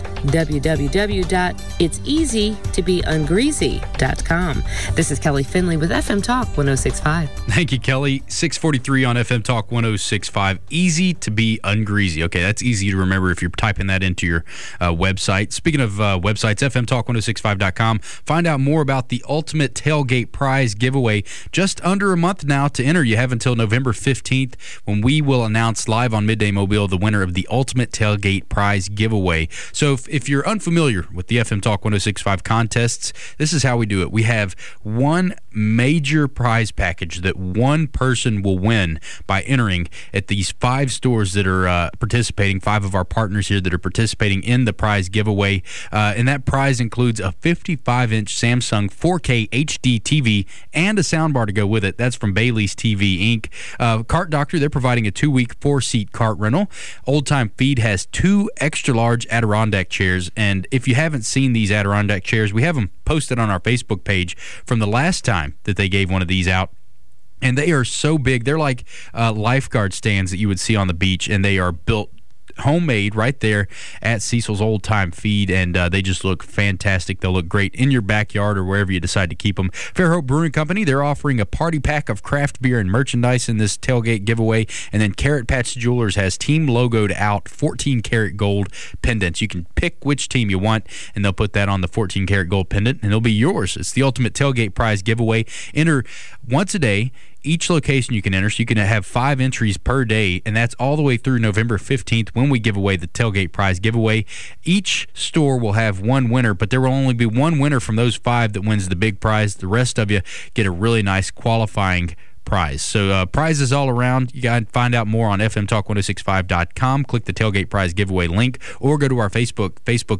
www.itseasytobeungreasy.com. This is Kelly Finley with FM Talk 106.5. Thank you, Kelly. 6:43 on FM Talk 106.5. Easy to be ungreasy. Okay, that's easy to remember if you're typing that into your website. Speaking of websites, fmtalk1065.com. Find out more about the Ultimate Tailgate Prize giveaway. Just under a month now to enter. You have until November 15th when we will announce live on Midday Mobile the winner of the Ultimate Tailgate Prize giveaway. So if you're unfamiliar with the FM Talk 106.5 contests, this is how we do it. We have one major prize package that one person will win by entering at these 5 stores that are participating, 5 of our partners here that are participating in the prize giveaway. And that prize includes a 55-inch Samsung 4K HD TV and a soundbar to go with it. That's from Bailey's TV Inc. Cart Doctor, they're providing a 2-week 4-seat cart rental. Old Time Feed has 2 extra-large Adirondack chairs, and if you haven't seen these Adirondack chairs, we have them posted on our Facebook page from the last time that they gave one of these out. And they are so big. They're like lifeguard stands that you would see on the beach, and they are built homemade right there at Cecil's Old Time Feed, and they just look fantastic. They'll look great in your backyard or wherever you decide to keep them. Fairhope Brewing Company, they're offering a party pack of craft beer and merchandise in this tailgate giveaway. And then Carrot Patch Jewelers has team logoed out 14 karat gold pendants. You can pick which team you want, and they'll put that on the 14 karat gold pendant, and it'll be yours. It's the Ultimate Tailgate Prize giveaway. Enter once a day. Each location you can enter, so you can have 5 entries per day, and that's all the way through November 15th when we give away the Tailgate Prize giveaway. Each store will have one winner, but there will only be one winner from those 5 that wins the big prize. The rest of you get a really nice qualifying prize. So prizes all around. You got to find out more on fmtalk1065.com. Click the Tailgate Prize giveaway link or go to our Facebook,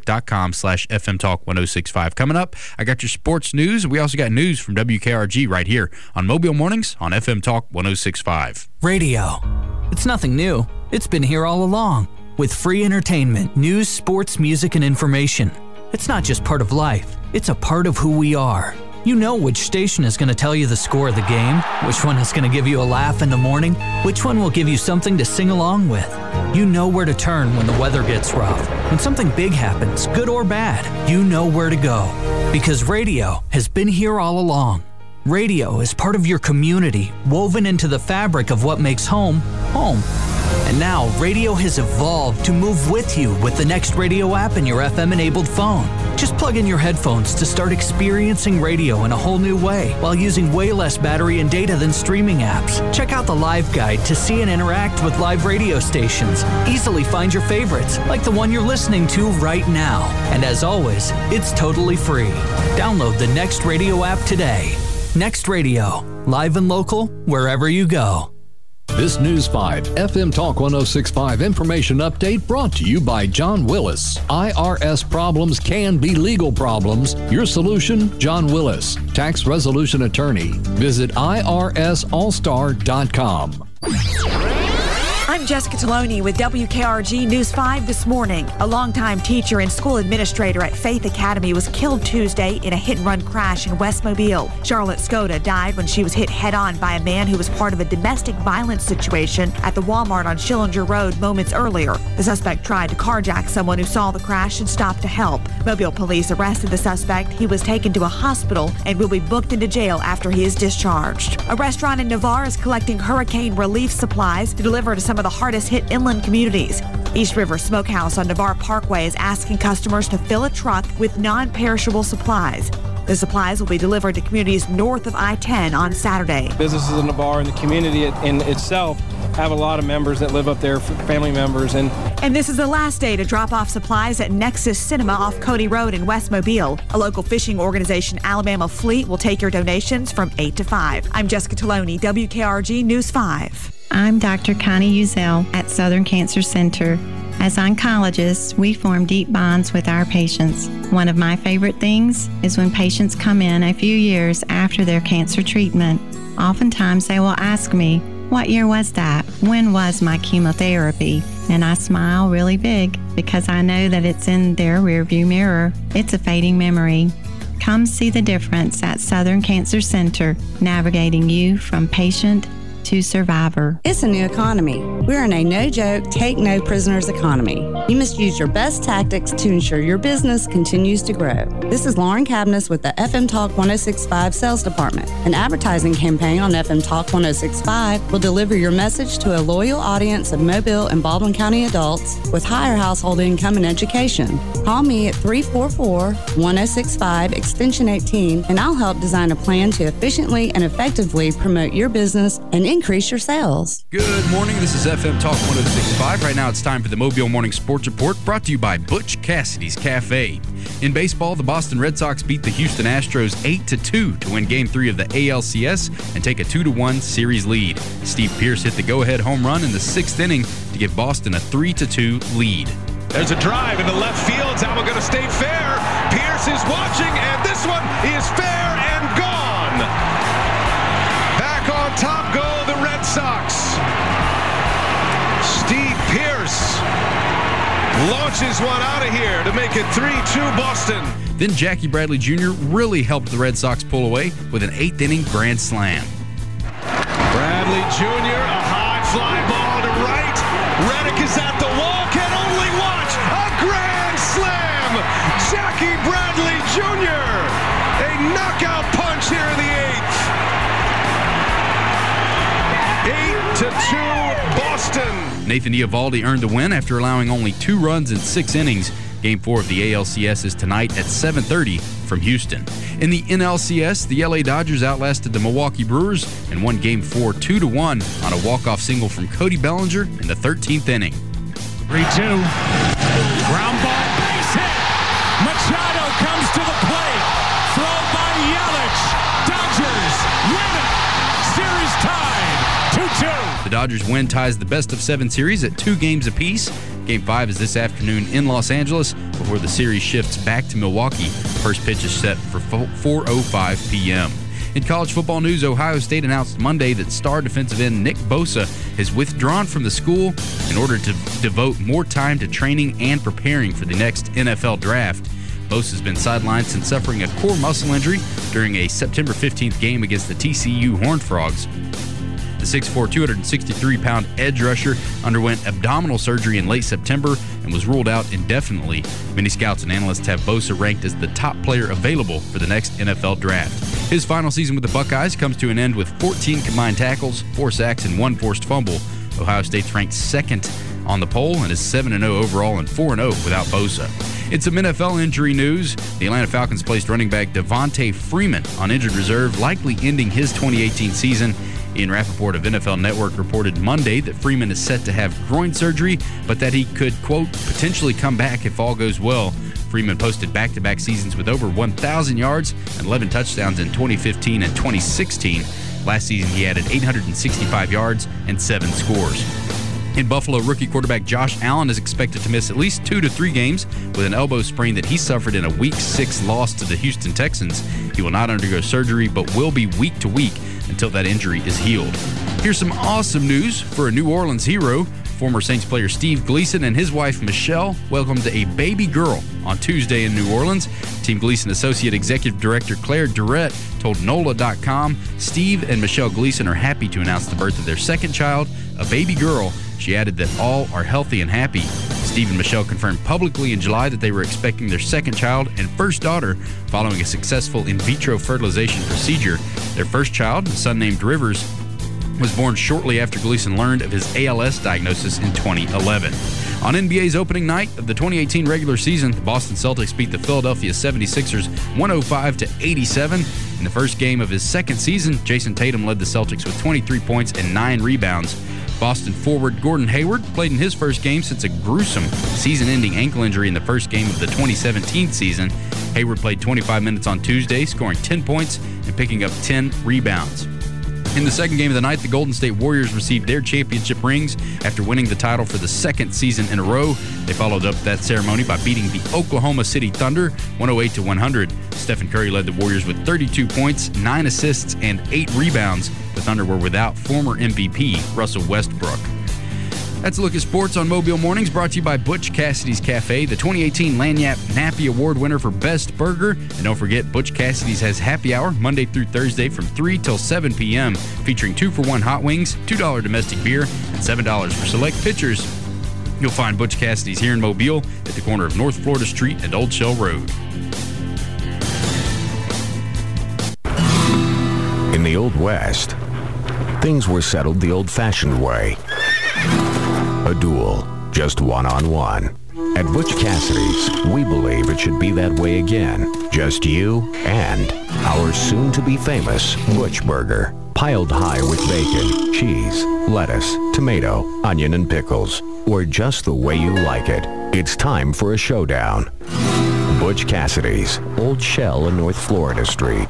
facebook.com/fmtalk1065. Coming up, I got your sports news. We also got news from WKRG right here on Mobile Mornings on FM Talk 106.5. Radio. It's nothing new. It's been here all along with free entertainment, news, sports, music, and information. It's not just part of life. It's a part of who we are. You know which station is going to tell you the score of the game, which one is going to give you a laugh in the morning, which one will give you something to sing along with. You know where to turn when the weather gets rough. When something big happens, good or bad, you know where to go. Because radio has been here all along. Radio is part of your community, woven into the fabric of what makes home, home. And now, radio has evolved to move with you with the Next Radio app in your FM-enabled phone. Just plug in your headphones to start experiencing radio in a whole new way while using way less battery and data than streaming apps. Check out the live guide to see and interact with live radio stations. Easily find your favorites, like the one you're listening to right now. And as always, it's totally free. Download the Next Radio app today. Next Radio, live and local, wherever you go. This News 5 FM Talk 106.5 information update brought to you by John Willis. IRS problems can be legal problems. Your solution, John Willis, tax resolution attorney. Visit irsallstar.com. I'm Jessica Taloni with WKRG News 5 this morning. A longtime teacher and school administrator at Faith Academy was killed Tuesday in a hit-and-run crash in West Mobile. Charlotte Skoda died when she was hit head-on by a man who was part of a domestic violence situation at the Walmart on Schillinger Road moments earlier. The suspect tried to carjack someone who saw the crash and stopped to help. Mobile police arrested the suspect. He was taken to a hospital and will be booked into jail after he is discharged. A restaurant in Navarre is collecting hurricane relief supplies to deliver to some of the hardest hit inland communities. East River Smokehouse on Navarre Parkway is asking customers to fill a truck with non-perishable supplies. The supplies will be delivered to communities north of I-10 on Saturday. Businesses in Navarre and the community in itself have a lot of members that live up there, family members. And this is the last day to drop off supplies at Nexus Cinema off Cody Road in West Mobile. A local fishing organization, Alabama Fleet, will take your donations from 8 to 5. I'm Jessica Taloni, WKRG News 5. I'm Dr. Connie Uzel at Southern Cancer Center. As oncologists, we form deep bonds with our patients. One of my favorite things is when patients come in a few years after their cancer treatment. Oftentimes they will ask me, "What year was that? When was my chemotherapy?" And I smile really big because I know that it's in their rearview mirror. It's a fading memory. Come see the difference at Southern Cancer Center, navigating you from patient to survivor. It's a new economy. We're in a no-joke, take-no-prisoners economy. You must use your best tactics to ensure your business continues to grow. This is Lauren Cabness with the FM Talk 106.5 Sales Department. An advertising campaign on FM Talk 106.5 will deliver your message to a loyal audience of Mobile and Baldwin County adults with higher household income and education. Call me at 344-1065 extension 18 and I'll help design a plan to efficiently and effectively promote your business and increase your sales. Good morning. This is FM Talk 106.5. Right now it's time for the Mobile Morning Sports Report, brought to you by Butch Cassidy's Cafe. In baseball, the Boston Red Sox beat the Houston Astros 8-2 to win Game 3 of the ALCS and take a 2-1 series lead. Steve Pearce hit the go-ahead home run in the 6th inning to give Boston a 3-2 lead. There's a drive into left field. Alma going to stay fair. Pearce is watching, and this one is fair and gone. Back on top go the Red Sox. Steve Pearce launches one out of here to make it 3-2 Boston. Then Jackie Bradley Jr. really helped the Red Sox pull away with an 8th inning grand slam. Bradley Jr., a high fly ball to right. Reddick is at the wall, can only watch. A grand slam. Jackie Bradley Jr., a knockout punch here in the 8th. 8-2 Boston. Nathan Eovaldi earned the win after allowing only 2 runs in 6 innings. Game 4 of the ALCS is tonight at 7:30 from Houston. In the NLCS, the LA Dodgers outlasted the Milwaukee Brewers and won Game 4 2-1 on a walk-off single from Cody Bellinger in the 13th inning. 3-2. Ground ball, base hit. Machado comes to the plate. Throw by Yelich. Dodgers win it. Series tied 2-2. The Dodgers win ties the best-of-7 series at 2 games apiece. Game 5 is this afternoon in Los Angeles before the series shifts back to Milwaukee. First pitch is set for 4:05 p.m. In college football news, Ohio State announced Monday that star defensive end Nick Bosa has withdrawn from the school in order to devote more time to training and preparing for the next NFL draft. Bosa's been sidelined since suffering a core muscle injury during a September 15th game against the TCU Horned Frogs. The 6'4", 263-pound edge rusher underwent abdominal surgery in late September and was ruled out indefinitely. Many scouts and analysts have Bosa ranked as the top player available for the next NFL draft. His final season with the Buckeyes comes to an end with 14 combined tackles, 4 sacks, and 1 forced fumble. Ohio State's ranked second on the poll and is 7-0 overall and 4-0 without Bosa. It's some NFL injury news. The Atlanta Falcons placed running back Devontae Freeman on injured reserve, likely ending his 2018 season. Ian Rappaport of NFL Network reported Monday that Freeman is set to have groin surgery, but that he could, quote, potentially come back if all goes well. Freeman posted back-to-back seasons with over 1,000 yards and 11 touchdowns in 2015 and 2016. Last season, he added 865 yards and 7 scores. In Buffalo, rookie quarterback Josh Allen is expected to miss at least 2 to 3 games with an elbow sprain that he suffered in a Week 6 loss to the Houston Texans. He will not undergo surgery, but will be week to week until that injury is healed. Here's some awesome news for a New Orleans hero. Former Saints player Steve Gleason and his wife Michelle welcomed a baby girl on Tuesday in New Orleans. Team Gleason Associate Executive Director Claire Durrett told NOLA.com Steve and Michelle Gleason are happy to announce the birth of their second child, a baby girl. She added that all are healthy and happy. Steve and Michelle confirmed publicly in July that they were expecting their second child and first daughter following a successful in vitro fertilization procedure. Their first child, a son named Rivers, was born shortly after Gleason learned of his ALS diagnosis in 2011. On NBA's opening night of the 2018 regular season, the Boston Celtics beat the Philadelphia 76ers 105-87. In the first game of his second season, Jason Tatum led the Celtics with 23 points and 9 rebounds. Boston forward Gordon Hayward played in his first game since a gruesome season-ending ankle injury in the first game of the 2017 season. Hayward played 25 minutes on Tuesday, scoring 10 points and picking up 10 rebounds. In the second game of the night, the Golden State Warriors received their championship rings after winning the title for the second season in a row. They followed up that ceremony by beating the Oklahoma City Thunder 108-100. Stephen Curry led the Warriors with 32 points, 9 assists, and 8 rebounds. The Thunder were without former MVP Russell Westbrook. That's a look at sports on Mobile Mornings, brought to you by Butch Cassidy's Cafe, the 2018 Lagniappe Nappy Award winner for Best Burger. And don't forget, Butch Cassidy's has happy hour Monday through Thursday from 3 till 7 p.m., featuring 2-for-1 hot wings, $2 domestic beer, and $7 for select pitchers. You'll find Butch Cassidy's here in Mobile at the corner of North Florida Street and Old Shell Road. In the Old West, things were settled the old-fashioned way. A duel, just one-on-one. At Butch Cassidy's, we believe it should be that way again. Just you and our soon-to-be famous Butch Burger. Piled high with bacon, cheese, lettuce, tomato, onion, and pickles. Or just the way you like it. It's time for a showdown. Butch Cassidy's, Old Shell and North Florida Street.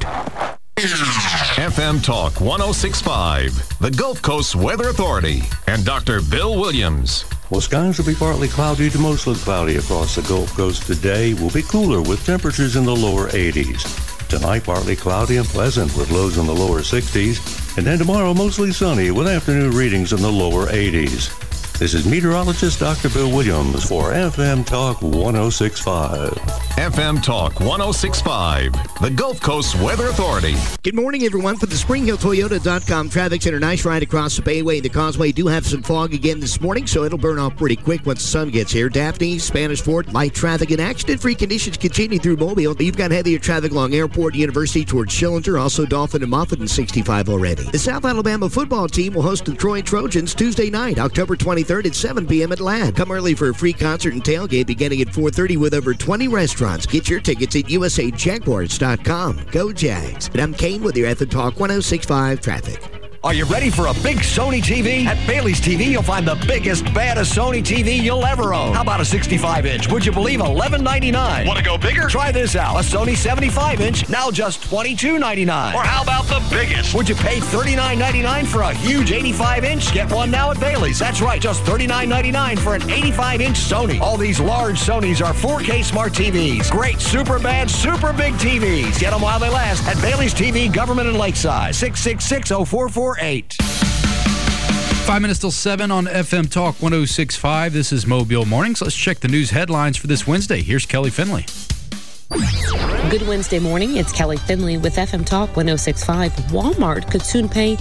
FM Talk 106.5, the Gulf Coast Weather Authority, and Dr. Bill Williams. Well, skies will be partly cloudy to mostly cloudy across the Gulf Coast today. Will be cooler with temperatures in the lower 80s. Tonight, partly cloudy and pleasant with lows in the lower 60s. And then tomorrow, mostly sunny with afternoon readings in the lower 80s. This is meteorologist Dr. Bill Williams for FM Talk 106.5. FM Talk 106.5, the Gulf Coast Weather Authority. Good morning, everyone. For the SpringHillToyota.com traffic center, nice ride across the Bayway and the Causeway. Do have some fog again this morning, so it'll burn off pretty quick once the sun gets here. Daphne, Spanish Fort, light traffic and accident-free conditions continue through Mobile. You've got heavier traffic along Airport University towards Schillinger, also Dolphin and Moffett in 65 already. The South Alabama football team will host the Troy Trojans Tuesday night, October 23rd at 7 p.m. at LAD. Come early for a free concert and tailgate beginning at 4:30 with over 20 restaurants. Get your tickets at usajaguars.com. Go Jags. And I'm Kane with your FM Talk 106.5 traffic. Are you ready for a big Sony TV? At Bailey's TV, you'll find the biggest, baddest Sony TV you'll ever own. How about a 65-inch? Would you believe $11.99? Want to go bigger? Try this out. A Sony 75-inch, now just $22.99. Or how about the biggest? Would you pay $39.99 for a huge 85-inch? Get one now at Bailey's. That's right, just $39.99 for an 85-inch Sony. All these large Sonys are 4K smart TVs. Great, super bad, super big TVs. Get them while they last at Bailey's TV, Government and Lakeside. 666-0448. 5 minutes till 7 on FM Talk 106.5. This is Mobile Mornings. Let's check the news headlines for this Wednesday. Here's Kelly Finley. Good Wednesday morning. It's Kelly Finley with FM Talk 106.5. Walmart could soon pay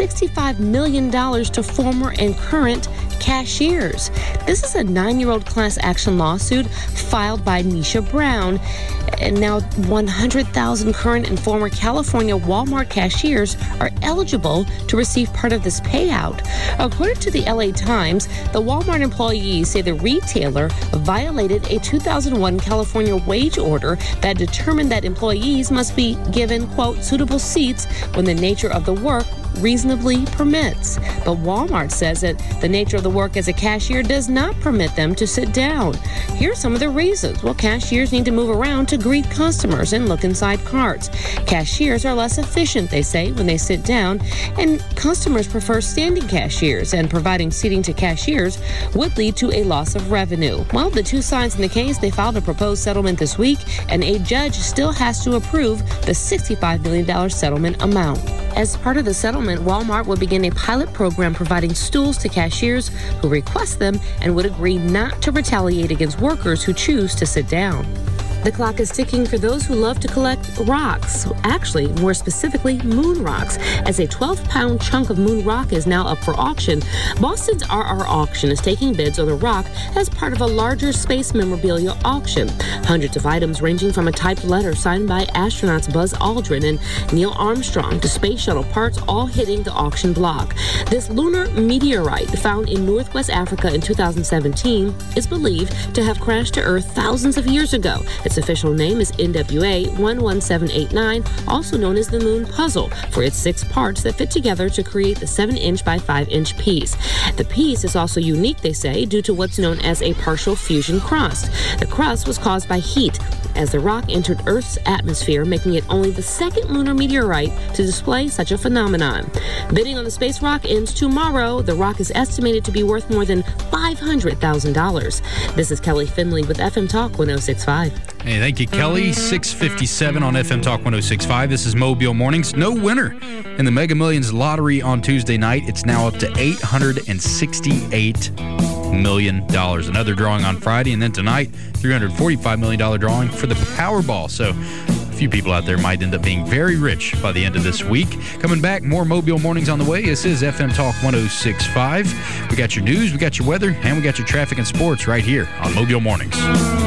$65 million to former and current cashiers. This is a 9-year-old class action lawsuit filed by Nisha Brown. And now 100,000 current and former California Walmart cashiers are eligible to receive part of this payout. According to the LA Times, the Walmart employees say the retailer violated a 2001 California wage order that determined that employees must be given, quote, suitable seats when the nature of the work reasonably permits. But Walmart says that the nature of the work as a cashier does not permit them to sit down. Here are some of the reasons. Well, cashiers need to move around to greet customers and look inside carts. Cashiers are less efficient, they say, when they sit down, and customers prefer standing cashiers, and providing seating to cashiers would lead to a loss of revenue. Well, the two sides in the case, they filed a proposed settlement this week, and a judge still has to approve the $65 million settlement amount. As part of the settlement, Walmart will begin a pilot program providing stools to cashiers who request them and would agree not to retaliate against workers who choose to sit down. The clock is ticking for those who love to collect rocks, actually, more specifically, moon rocks, as a 12-pound chunk of moon rock is now up for auction. Boston's RR Auction is taking bids on the rock as part of a larger space memorabilia auction. Hundreds of items ranging from a typed letter signed by astronauts Buzz Aldrin and Neil Armstrong to space shuttle parts, all hitting the auction block. This lunar meteorite, found in Northwest Africa in 2017, is believed to have crashed to Earth thousands of years ago. Its official name is NWA 11789, also known as the Moon Puzzle, for its 6 parts that fit together to create the 7-inch by 5-inch piece. The piece is also unique, they say, due to what's known as a partial fusion crust. The crust was caused by heat as the rock entered Earth's atmosphere, making it only the second lunar meteorite to display such a phenomenon. Bidding on the space rock ends tomorrow. The rock is estimated to be worth more than $500,000. This is Kelly Finley with FM Talk 106.5. Hey, thank you, Kelly. 6:57 on FM Talk 106.5. This is Mobile Mornings. No winner in the Mega Millions lottery on Tuesday night. It's now up to $868 million. Another drawing on Friday, and then tonight, $345 million drawing for the Powerball. So a few people out there might end up being very rich by the end of this week. Coming back, more Mobile Mornings on the way. This is FM Talk 106.5. We got your news, we got your weather, and we got your traffic and sports right here on Mobile Mornings.